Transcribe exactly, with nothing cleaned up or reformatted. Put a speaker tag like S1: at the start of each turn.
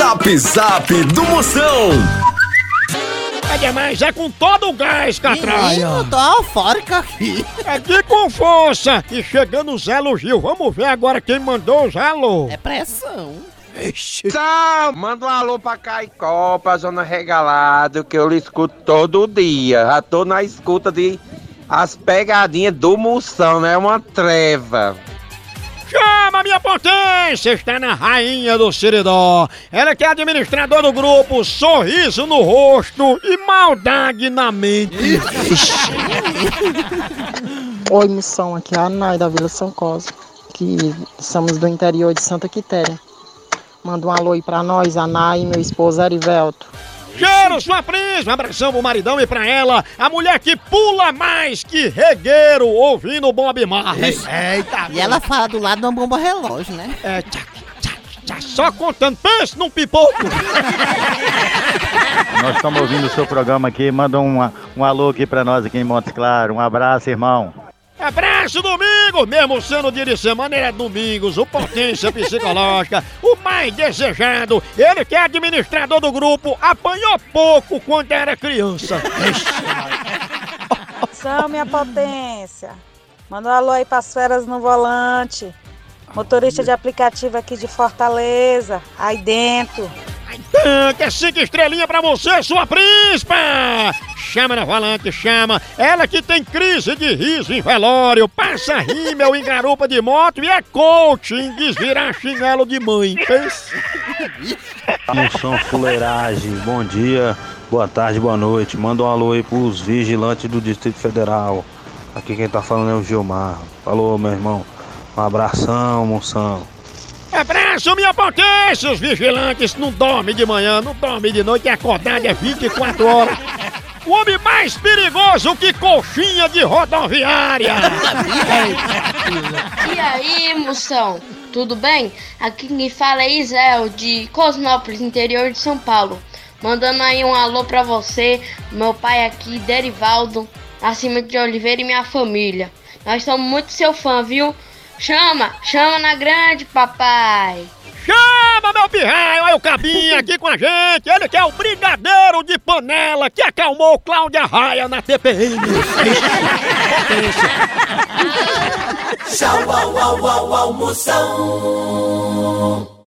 S1: Zap Zap do Moção.
S2: É demais, é com todo o gás, Catraia.
S3: Eu tô eufórica aqui.
S2: É de com força. E chegando os elogios, vamos ver agora quem mandou os alô.
S3: É pressão.
S2: Ixi.
S4: Sal, manda um alô pra Caicó, pra Zona Regalado, que eu lhe escuto todo dia. Já tô na escuta de as pegadinhas do Moção, né? É uma treva.
S2: Chama, minha potência! Está na rainha do Seridó. Ela que é administradora do grupo Sorriso no Rosto e Maldade na Mente.
S5: Oi, Moção, aqui é a Nai da Vila São Cosme, que somos do interior de Santa Quitéria. Manda um alô aí pra nós, a Nai e meu esposo Erivelto.
S2: Cheiro, sua prisma, abração pro maridão e pra ela, a mulher que pula mais que regueiro ouvindo Bob Marley. Eita,
S3: E ela fala do lado de uma bomba relógio, né?
S2: é, tchac, tchac, tchac, só contando, pensa num pipoco.
S6: Nós estamos ouvindo o seu programa aqui, manda um, um alô aqui pra nós aqui em Montes Claros. Um abraço, irmão.
S2: Abraço, domingo! Mesmo sendo dia de semana, ele é domingos, o Potência Psicológica, o mais desejado, ele que é administrador do grupo, apanhou pouco quando era criança.
S7: São minha potência. Manda um alô aí pras feras no volante. Motorista de aplicativo aqui de Fortaleza, aí dentro.
S2: Tanque, é cinco estrelinhas pra você, sua príncipa! Chama na volante, chama. Ela que tem crise de riso em velório, passa rímel em garupa de moto e é coach em desvirar chinelo de mãe.
S8: Moção Fuleiragem, bom dia, boa tarde, boa noite. Manda um alô aí pros vigilantes do Distrito Federal. Aqui quem tá falando é o Gilmar. Falou, meu irmão. Um abração, Moção.
S2: Abraço, minha potência! Os vigilantes não dormem de manhã, não dormem de noite, e acordado é vinte e quatro horas. O homem mais perigoso que coxinha de rodoviária!
S9: E aí, Moção? Tudo bem? Aqui quem fala é Isel, de Cosmópolis, interior de São Paulo. Mandando aí um alô pra você, meu pai aqui, Derivaldo, Nascimento de Oliveira e minha família. Nós somos muito seu fã, viu? Chama, chama na grande, papai.
S2: Chama, meu pirraio, aí o Cabinha aqui com a gente, ele que é o brigadeiro de panela que acalmou Cláudia Raia na T P M. Potência.
S1: Tchau, au, au, au, au, Moção.